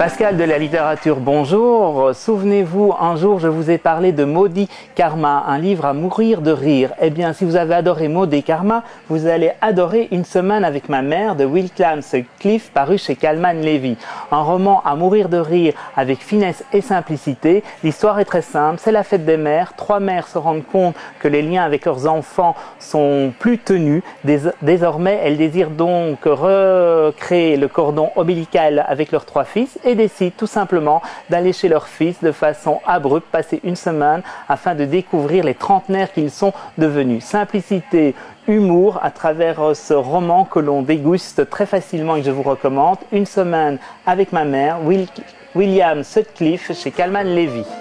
Pascal de la littérature, bonjour. Souvenez-vous, un jour je vous ai parlé de Maudit Karma, un livre à mourir de rire. Eh bien, si vous avez adoré Maudit Karma, vous allez adorer Une semaine avec ma mère de William Sutcliffe, paru chez Calman Levy. Un roman à mourir de rire avec finesse et simplicité. L'histoire est très simple, c'est la fête des mères. 3 mères se rendent compte que les liens avec leurs enfants sont plus tenus. Désormais, elles désirent donc recréer le cordon ombilical avec leurs 3 fils et décident tout simplement d'aller chez leur fils de façon abrupte, passer une semaine afin de découvrir les trentenaires qu'ils sont devenus. Simplicité, humour à travers ce roman que l'on déguste très facilement et que je vous recommande. Une semaine avec ma mère, William Sutcliffe chez Calman Levy.